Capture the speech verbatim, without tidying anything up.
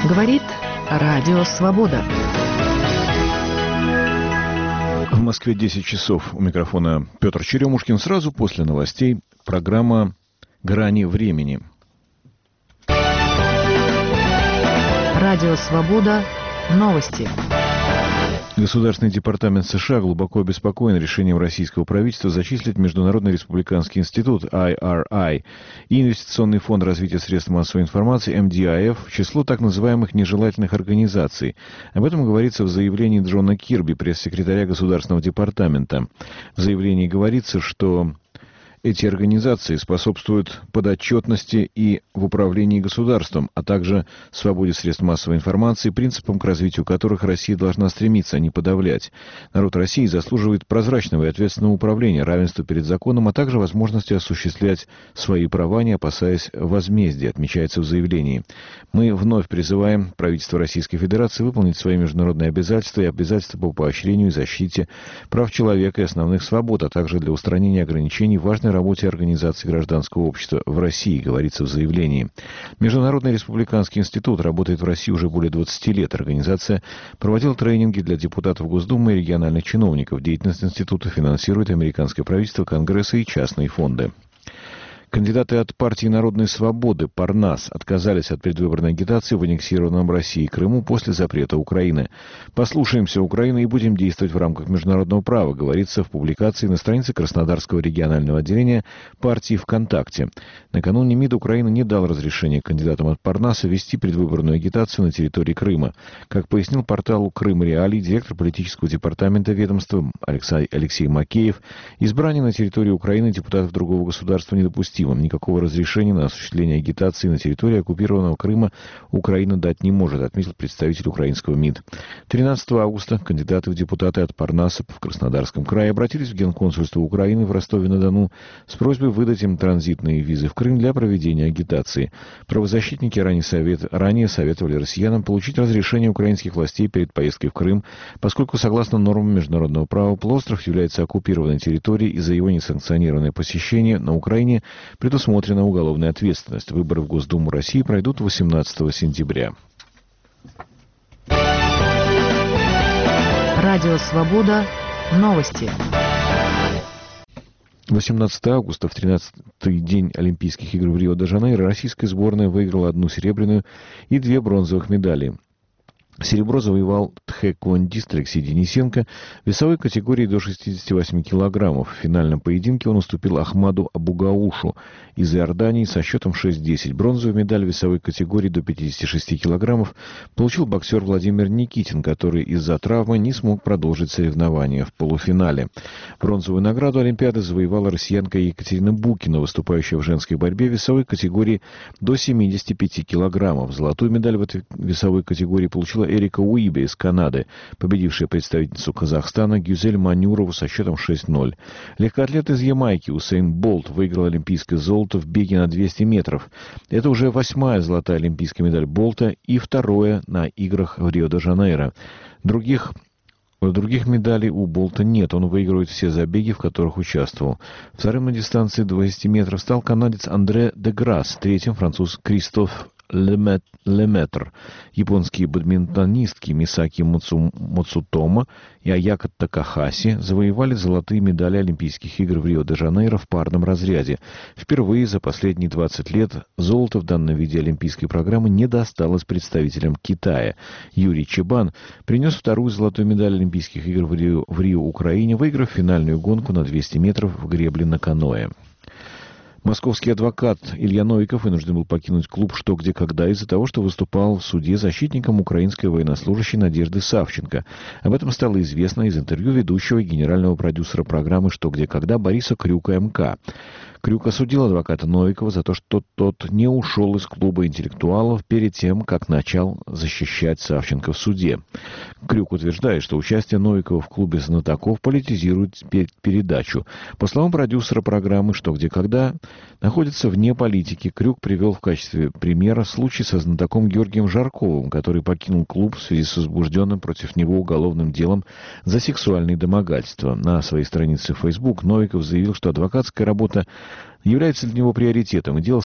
Говорит Радио Свобода. В Москве десять часов. У микрофона Петр Черемушкин. Сразу после новостей программа «Грани времени». Радио Свобода. Новости. Государственный департамент США глубоко обеспокоен решением российского правительства зачислить Международный республиканский институт ай ар ай и Инвестиционный фонд развития средств массовой информации эм ди ай эф в число так называемых нежелательных организаций. Об этом говорится в заявлении Джона Кирби, пресс-секретаря Государственного департамента. В заявлении говорится, что эти организации способствуют подотчетности и в управлении государством, а также свободе средств массовой информации, принципам, к развитию которых Россия должна стремиться, а не подавлять. Народ России заслуживает прозрачного и ответственного управления, равенства перед законом, а также возможности осуществлять свои права, не опасаясь возмездия, отмечается в заявлении. Мы вновь призываем правительство Российской Федерации выполнить свои международные обязательства и обязательства по поощрению и защите прав человека и основных свобод, а также для устранения ограничений важной работе организации гражданского общества в России, говорится в заявлении. Международный республиканский институт работает в России уже более двадцати лет. Организация проводила тренинги для депутатов Госдумы и региональных чиновников. Деятельность института финансирует американское правительство, Конгресс и частные фонды. Кандидаты от партии Народной свободы Парнас отказались от предвыборной агитации в аннексированном России Крыму после запрета Украины. «Послушаемся Украины и будем действовать в рамках международного права», говорится в публикации на странице Краснодарского регионального отделения партии ВКонтакте. Накануне МИД Украины не дал разрешения кандидатам от Парнаса вести предвыборную агитацию на территории Крыма. Как пояснил порталу «Крым Реалии» директор политического департамента ведомства Алексей, Алексей Макеев, избрание на территории Украины депутатов другого государства недопустимо. Никакого разрешения на осуществление агитации на территории оккупированного Крыма Украина дать не может, отметил представитель украинского МИД. тринадцатого августа кандидаты в депутаты от Парнаса в Краснодарском крае обратились в Генконсульство Украины в Ростове-на-Дону с просьбой выдать им транзитные визы в Крым для проведения агитации. Правозащитники ранее, совет... ранее советовали россиянам получить разрешение украинских властей перед поездкой в Крым, поскольку, согласно нормам международного права, полуостров является оккупированной территорией, и за его несанкционированное посещение на Украине предусмотрена уголовная ответственность. Выборы в Госдуму России пройдут восемнадцатого сентября. Радио Свобода. Новости. восемнадцатого августа, в тринадцатый день Олимпийских игр в Рио-де-Жанейро, российская сборная выиграла одну серебряную и две бронзовых медали. Серебро завоевал тхэквондист Алексей Денисенко в весовой категории до шестидесяти восьми килограммов. В финальном поединке он уступил Ахмаду Абугаушу из Иордании со счетом шесть десять. Бронзовую медаль в весовой категории до пятидесяти шести килограммов получил боксер Владимир Никитин, который из-за травмы не смог продолжить соревнования в полуфинале. Бронзовую награду Олимпиады завоевала россиянка Екатерина Букина, выступающая в женской борьбе в весовой категории до семидесяти пяти килограммов. Золотую медаль в этой весовой категории получила Эрика Уибе из Канады, победившая представительницу Казахстана Гюзель Манюрову со счетом шесть ноль. Легкоатлет из Ямайки Усейн Болт выиграл олимпийское золото в беге на двести метров. Это уже восьмая золотая олимпийская медаль Болта и второе на играх в Рио-де-Жанейро. Других Других медалей у Болта нет, он выигрывает все забеги, в которых участвовал. Вторым на дистанции двадцати метров стал канадец Андре Деграсс, третьим француз Кристоф Леметр. Японские бадминтонистки Мисаки Муцу, Муцутома и Аяка Такахаси завоевали золотые медали Олимпийских игр в Рио-де-Жанейро в парном разряде. Впервые за последние двадцать лет золото в данном виде олимпийской программы не досталось представителям Китая. Юрий Чебан принес вторую золотую медаль Олимпийских игр в Рио, в Рио Украине, выиграв финальную гонку на двести метров в гребле на каноэ. Московский адвокат Илья Новиков вынужден был покинуть клуб «Что, где, когда» из-за того, что выступал в суде защитником украинской военнослужащей Надежды Савченко. Об этом стало известно из интервью ведущего и генерального продюсера программы «Что, где, когда» Бориса Крюка эм ка. Крюк осудил адвоката Новикова за то, что тот не ушел из клуба интеллектуалов перед тем, как начал защищать Савченко в суде. Крюк утверждает, что участие Новикова в клубе знатоков политизирует передачу. По словам продюсера программы «Что, где, когда», находится вне политики. Крюк привел в качестве примера случай со знатоком Георгием Жарковым, который покинул клуб в связи с возбужденным против него уголовным делом за сексуальные домогательства. На своей странице в Facebook Новиков заявил, что адвокатская работа является для него приоритетом и дело